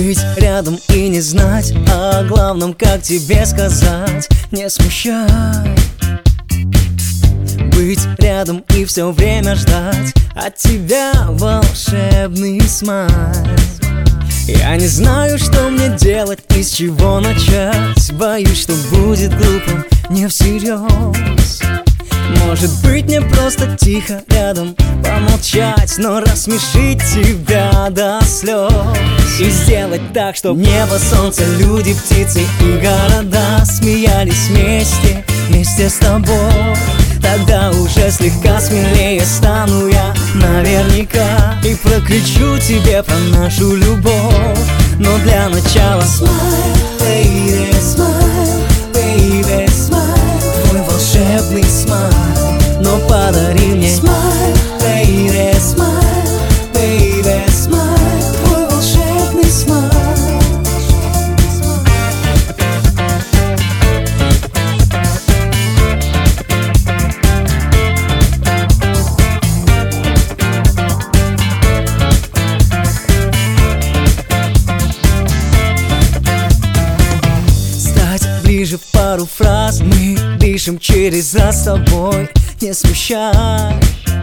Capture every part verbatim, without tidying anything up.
Быть рядом и не знать о главном, как тебе сказать, не смущай. Быть рядом и все время ждать от тебя волшебный смайл. Я не знаю, что мне делать и с чего начать. Боюсь, что будет глупо, не всерьез. Может быть, мне просто тихо рядом помолчать, но рассмешить тебя до слез. И сделать так, чтоб небо, солнце, люди, птицы и города смеялись вместе, вместе с тобой. Тогда уже слегка смелее стану я наверняка и прокричу тебе про нашу любовь. Но для начала smile, baby, smile, baby, smile. Твой волшебный смайл, но подари мне smile, baby, smile, baby, smile. Твой волшебный смайл. Ближе в пару фраз мы дышим через раз с тобой, не смущай.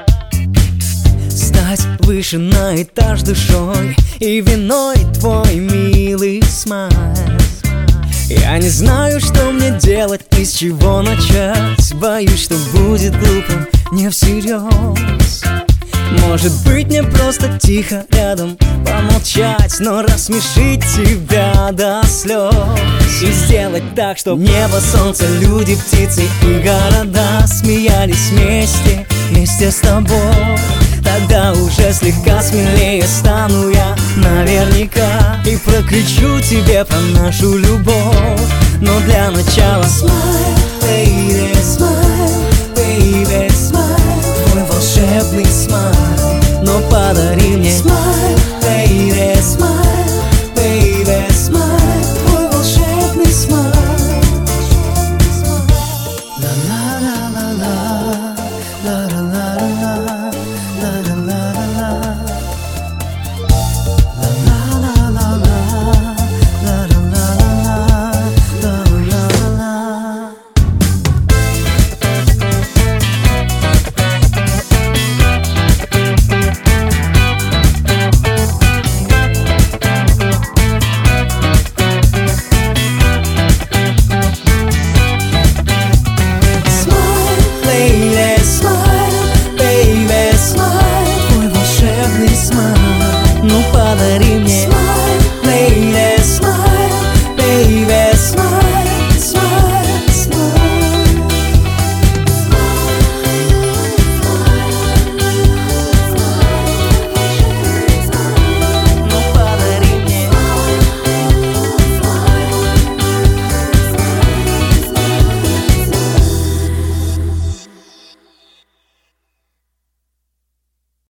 Стать выше на этаж душой и виной твой милый смайл. Я не знаю, что мне делать и с чего начать. Боюсь, что будет глупо, не всерьез. Может быть, мне просто тихо рядом помолчать, но рассмешить тебя до слез. И сделать так, чтоб небо, солнце, люди, птицы и города смеялись вместе, вместе с тобой. Тогда уже слегка смелее стану я наверняка и прокричу тебе про нашу любовь. Но для начала smile, baby, smile, baby, smile. Твой волшебный смайл, но подари мне smile,